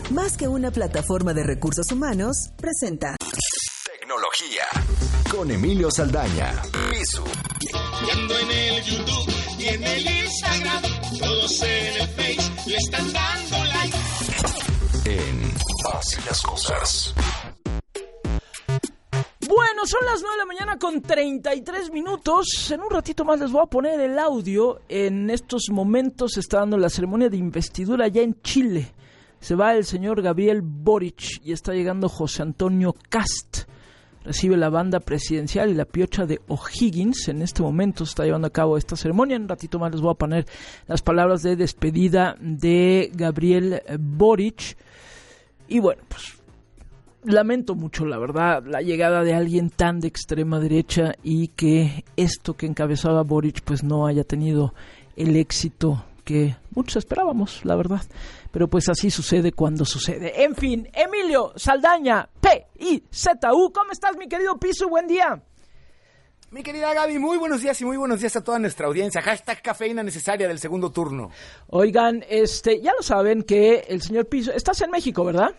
más que una plataforma de recursos humanos, presenta Tecnología con Emilio Saldaña. Pisu. Y ando en el YouTube y en el Instagram, todos en el Face le están dando like. En Así las Cosas. Bueno, son las 9 de la mañana con 33 minutos. En un ratito más les voy a poner el audio. En estos momentos se está dando la ceremonia de investidura allá en Chile. Se va el señor Gabriel Boric y está llegando José Antonio Kast. Recibe la banda presidencial y la piocha de O'Higgins. En este momento se está llevando a cabo esta ceremonia. En un ratito más les voy a poner las palabras de despedida de Gabriel Boric. Y bueno, pues lamento mucho, la verdad, la llegada de alguien tan de extrema derecha y que esto que encabezaba Boric pues no haya tenido el éxito que muchos esperábamos, la verdad. Pero pues así sucede cuando sucede. En fin, Emilio Saldaña, P-I-Z-U. ¿Cómo estás, mi querido Pisu? Buen día. Mi querida Gaby, muy buenos días y muy buenos días a toda nuestra audiencia. Hashtag cafeína necesaria del segundo turno. Oigan, ya lo saben que el señor Pisu... Estás en México, ¿verdad?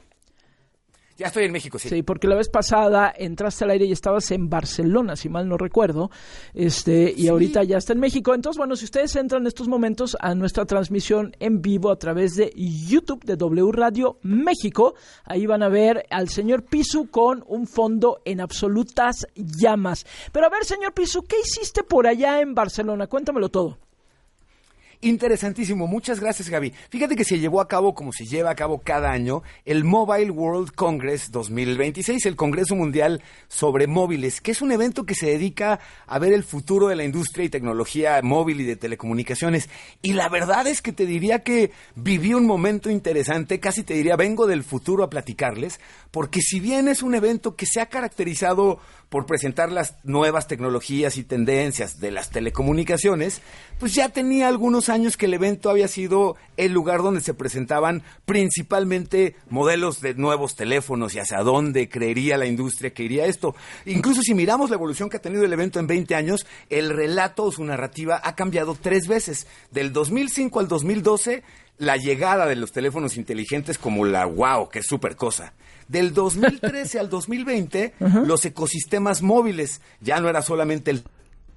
Ya estoy en México, sí. Sí, porque la vez pasada entraste al aire y estabas en Barcelona, si mal no recuerdo, y sí. Ahorita ya está en México. Entonces, bueno, si ustedes entran en estos momentos a nuestra transmisión en vivo a través de YouTube de W Radio México, ahí van a ver al señor Pisu con un fondo en absolutas llamas. Pero a ver, señor Pisu, ¿qué hiciste por allá en Barcelona? Cuéntamelo todo. Interesantísimo, muchas gracias, Gaby. Fíjate que se llevó a cabo, como se lleva a cabo cada año, el Mobile World Congress 2026, el Congreso Mundial sobre Móviles, que es un evento que se dedica a ver el futuro de la industria y tecnología móvil y de telecomunicaciones. Y la verdad es que te diría que viví un momento interesante, casi te diría, vengo del futuro a platicarles, porque si bien es un evento que se ha caracterizado por presentar las nuevas tecnologías y tendencias de las telecomunicaciones, pues ya tenía algunos años que el evento había sido el lugar donde se presentaban principalmente modelos de nuevos teléfonos y hacia dónde creería la industria que iría esto. Incluso si miramos la evolución que ha tenido el evento en 20 años, el relato o su narrativa ha cambiado 3 veces. Del 2005 al 2012, la llegada de los teléfonos inteligentes como la wow, que es súper cosa. Del 2013 al 2020, los ecosistemas móviles, ya no era solamente el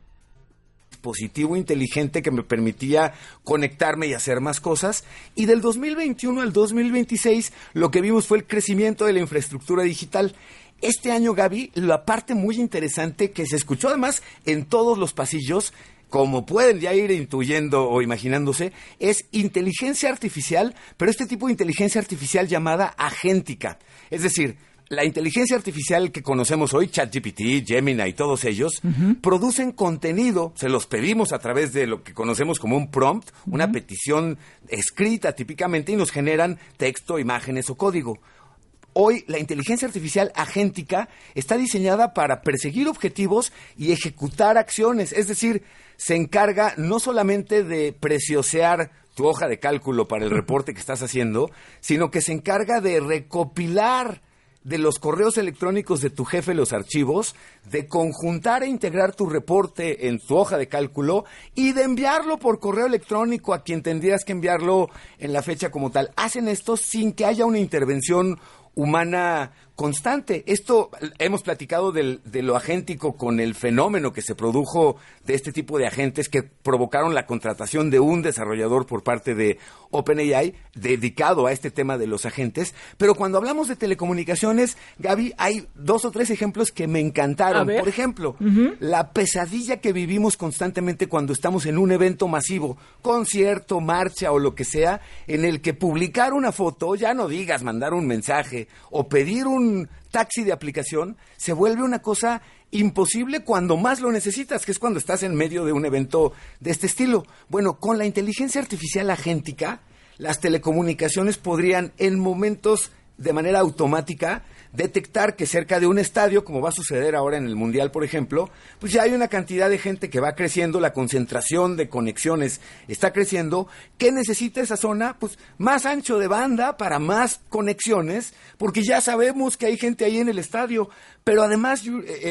dispositivo inteligente que me permitía conectarme y hacer más cosas, y del 2021 al 2026 lo que vimos fue el crecimiento de la infraestructura digital. Este año, Gaby, la parte muy interesante que se escuchó además en todos los pasillos, como pueden ya ir intuyendo o imaginándose, es inteligencia artificial, pero este tipo de inteligencia artificial llamada agéntica. Es decir, la inteligencia artificial que conocemos hoy, ChatGPT, Gemini y todos ellos, producen contenido, se los pedimos a través de lo que conocemos como un prompt, una petición escrita típicamente, y nos generan texto, imágenes o código. Hoy, la inteligencia artificial agéntica está diseñada para perseguir objetivos y ejecutar acciones. Es decir, se encarga no solamente de preciosear tu hoja de cálculo para el reporte que estás haciendo, sino que se encarga de recopilar de los correos electrónicos de tu jefe los archivos, de conjuntar e integrar tu reporte en tu hoja de cálculo y de enviarlo por correo electrónico a quien tendrías que enviarlo en la fecha como tal. Hacen esto sin que haya una intervención humana constante. Esto, hemos platicado de lo agéntico con el fenómeno que se produjo de este tipo de agentes que provocaron la contratación de un desarrollador por parte de OpenAI dedicado a este tema de los agentes. Pero cuando hablamos de telecomunicaciones, Gaby, hay 2 o 3 ejemplos que me encantaron. Por ejemplo, la pesadilla que vivimos constantemente cuando estamos en un evento masivo, concierto, marcha o lo que sea, en el que publicar una foto, ya no digas mandar un mensaje o pedir un taxi de aplicación, se vuelve una cosa imposible cuando más lo necesitas, que es cuando estás en medio de un evento de este estilo. Bueno, con la inteligencia artificial agéntica, las telecomunicaciones podrían en momentos de manera automática detectar que cerca de un estadio, como va a suceder ahora en el Mundial, por ejemplo, pues ya hay una cantidad de gente que va creciendo, la concentración de conexiones está creciendo. ¿Qué necesita esa zona? Pues más ancho de banda para más conexiones, porque ya sabemos que hay gente ahí en el estadio, pero además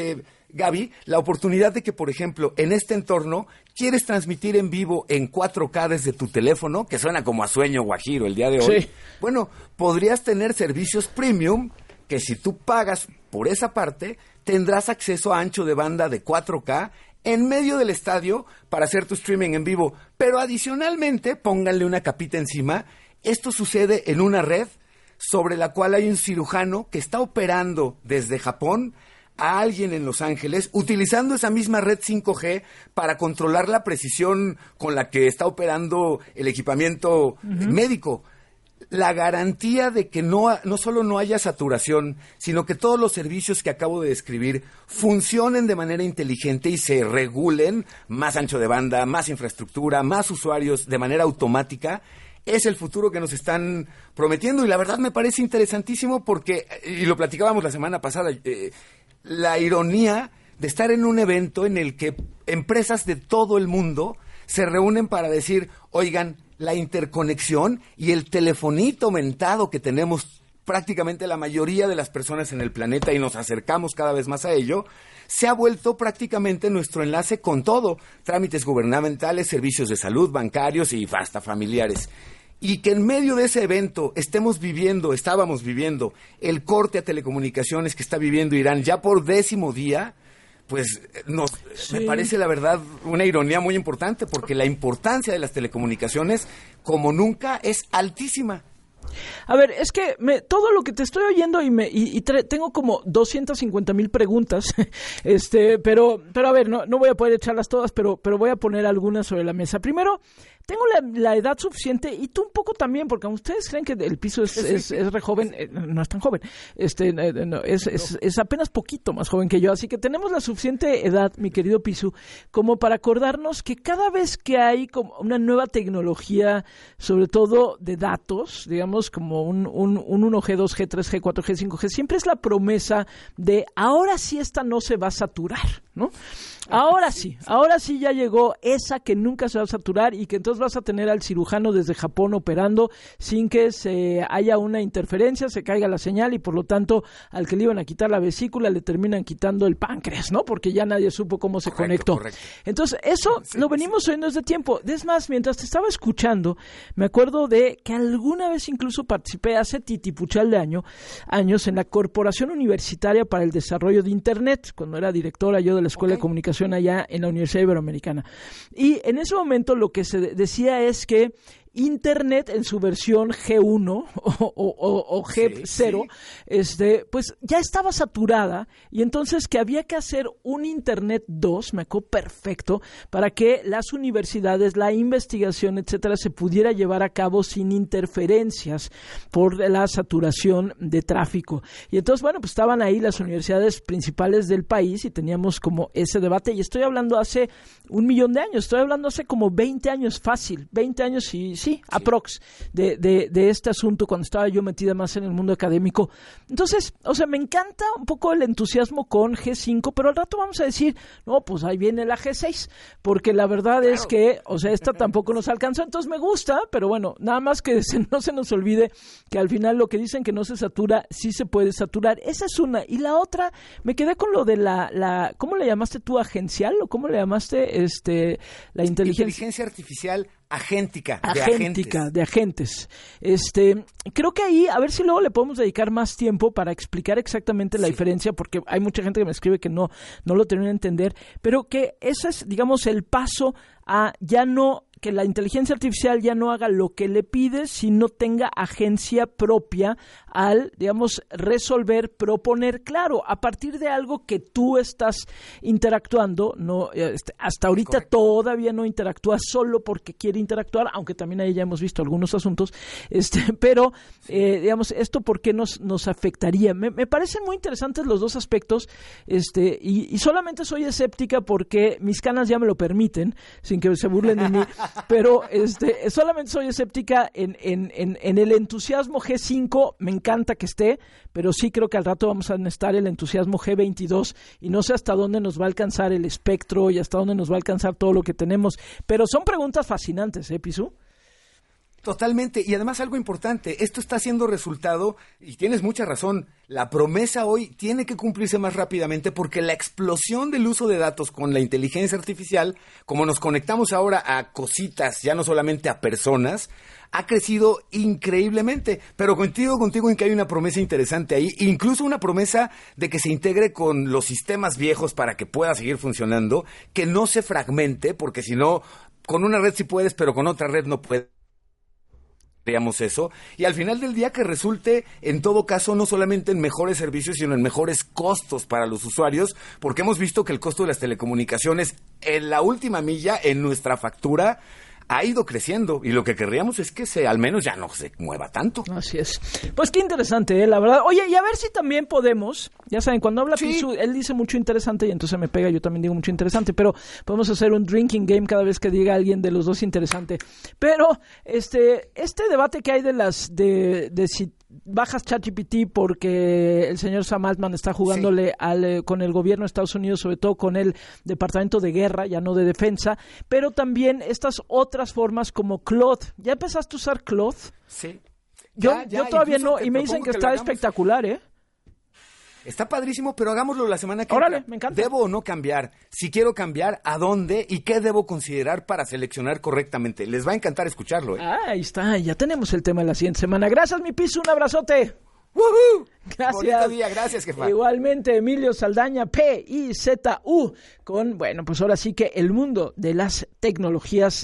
Gaby, la oportunidad de que, por ejemplo, en este entorno, quieres transmitir en vivo en 4K desde tu teléfono, que suena como a sueño guajiro el día de hoy. Sí. Bueno, podrías tener servicios premium que si tú pagas por esa parte, tendrás acceso a ancho de banda de 4K en medio del estadio para hacer tu streaming en vivo. Pero adicionalmente, pónganle una capita encima. Esto sucede en una red sobre la cual hay un cirujano que está operando desde Japón a alguien en Los Ángeles, utilizando esa misma red 5G para controlar la precisión con la que está operando el equipamiento médico. La garantía de que no solo no haya saturación, sino que todos los servicios que acabo de describir funcionen de manera inteligente y se regulen, más ancho de banda, más infraestructura, más usuarios de manera automática, es el futuro que nos están prometiendo. Y la verdad me parece interesantísimo porque, y lo platicábamos la semana pasada, la ironía de estar en un evento en el que empresas de todo el mundo se reúnen para decir, oigan, la interconexión y el telefonito mentado que tenemos prácticamente la mayoría de las personas en el planeta y nos acercamos cada vez más a ello, se ha vuelto prácticamente nuestro enlace con todo, trámites gubernamentales, servicios de salud, bancarios y hasta familiares. Y que en medio de ese evento estábamos viviendo el corte a telecomunicaciones que está viviendo Irán ya por 10º día, pues me parece la verdad una ironía muy importante, porque la importancia de las telecomunicaciones como nunca es altísima. A ver, es que todo lo que te estoy oyendo tengo como 250,000 preguntas, pero a ver, no voy a poder echarlas todas, pero voy a poner algunas sobre la mesa. Primero, tengo la edad suficiente, y tú un poco también, porque ustedes creen que el piso es re joven, no es tan joven, es apenas poquito más joven que yo, así que tenemos la suficiente edad, mi querido Pisu, como para acordarnos que cada vez que hay como una nueva tecnología, sobre todo de datos, digamos como un 1G, 2G, 3G, 4G, 5G, siempre es la promesa de ahora sí esta no se va a saturar, ¿no? Ahora sí ya llegó esa que nunca se va a saturar, y que entonces vas a tener al cirujano desde Japón operando sin que se haya una interferencia, se caiga la señal, y por lo tanto al que le iban a quitar la vesícula le terminan quitando el páncreas, ¿no? Porque ya nadie supo cómo se conectó. Correcto. Entonces eso lo venimos oyendo desde tiempo. Es más, mientras te estaba escuchando, me acuerdo de que alguna vez incluso participé hace titipuchal de años en la Corporación Universitaria para el Desarrollo de Internet, cuando era directora yo de la Escuela de Comunicación allá en la Universidad Iberoamericana. Y en ese momento lo que se decía es que Internet en su versión G1 o G0, pues ya estaba saturada, y entonces que había que hacer un Internet 2, me acuerdo perfecto, para que las universidades, la investigación, etcétera, se pudiera llevar a cabo sin interferencias por la saturación de tráfico. Y entonces, bueno, pues estaban ahí las universidades principales del país y teníamos como ese debate, y estoy hablando hace 1,000,000 de años, estoy hablando hace como 20 años fácil, 20 años y sí, aprox de este asunto, cuando estaba yo metida más en el mundo académico. Entonces, o sea, me encanta un poco el entusiasmo con G5, pero al rato vamos a decir, no, pues ahí viene la G6, porque la verdad es que, o sea, esta tampoco nos alcanzó, entonces me gusta, pero bueno, nada más que no se nos olvide que al final lo que dicen que no se satura, sí se puede saturar. Esa es una. Y la otra, me quedé con lo de la ¿cómo le llamaste tú? ¿Agencial? ¿O cómo le llamaste la inteligencia artificial? Agéntica, de agentes. Creo que ahí, a ver si luego le podemos dedicar más tiempo para explicar exactamente la diferencia, porque hay mucha gente que me escribe que no lo termina de entender, pero que ese es, digamos, el paso a ya no, que la inteligencia artificial ya no haga lo que le pide, sino tenga agencia propia al, digamos, resolver, proponer, claro, a partir de algo que tú estás interactuando, no, hasta ahorita todavía no interactúa solo porque quiere interactuar, aunque también ahí ya hemos visto algunos asuntos, pero digamos, esto por qué nos afectaría. Me parecen muy interesantes los dos aspectos, y solamente soy escéptica porque mis canas ya me lo permiten, sin que se burlen de mí, pero solamente soy escéptica en el entusiasmo G5, me encanta que esté, pero sí creo que al rato vamos a necesitar el entusiasmo G22, y no sé hasta dónde nos va a alcanzar el espectro y hasta dónde nos va a alcanzar todo lo que tenemos, pero son preguntas fascinantes, ¿Pisu? Totalmente, y además algo importante, esto está siendo resultado, y tienes mucha razón, la promesa hoy tiene que cumplirse más rápidamente porque la explosión del uso de datos con la inteligencia artificial, como nos conectamos ahora a cositas, ya no solamente a personas, ha crecido increíblemente, pero contigo en que hay una promesa interesante ahí, incluso una promesa de que se integre con los sistemas viejos para que pueda seguir funcionando, que no se fragmente, porque si no, con una red sí puedes, pero con otra red no puedes. Eso, y al final del día que resulte en todo caso no solamente en mejores servicios sino en mejores costos para los usuarios, porque hemos visto que el costo de las telecomunicaciones en la última milla en nuestra factura ha ido creciendo y lo que querríamos es que al menos ya no se mueva tanto. Así es. Pues qué interesante, la verdad. Oye, y a ver si también podemos, ya saben, cuando habla Pisu, él dice mucho interesante y entonces me pega, yo también digo mucho interesante, pero podemos hacer un drinking game cada vez que diga alguien de los dos interesante. Pero este debate que hay de si bajas ChatGPT porque el señor Sam Altman está jugándole con el gobierno de Estados Unidos, sobre todo con el Departamento de Guerra, ya no de Defensa, pero también estas otras formas como Claude. ¿Ya empezaste a usar Claude? Sí. Yo todavía no, y me dicen que está espectacular, ¿eh? Está padrísimo, pero hagámoslo la semana que Órale, viene. me encanta. ¿Debo o no cambiar? Si quiero cambiar, ¿a dónde? ¿Y qué debo considerar para seleccionar correctamente? Les va a encantar escucharlo, ¿eh? Ahí está, ya tenemos el tema de la siguiente semana. Gracias, mi Pisu, un abrazote. ¡Woohoo! Gracias. Bonito día, gracias, jefa. Igualmente, Emilio Saldaña, Pizu, con, bueno, pues ahora sí que el mundo de las tecnologías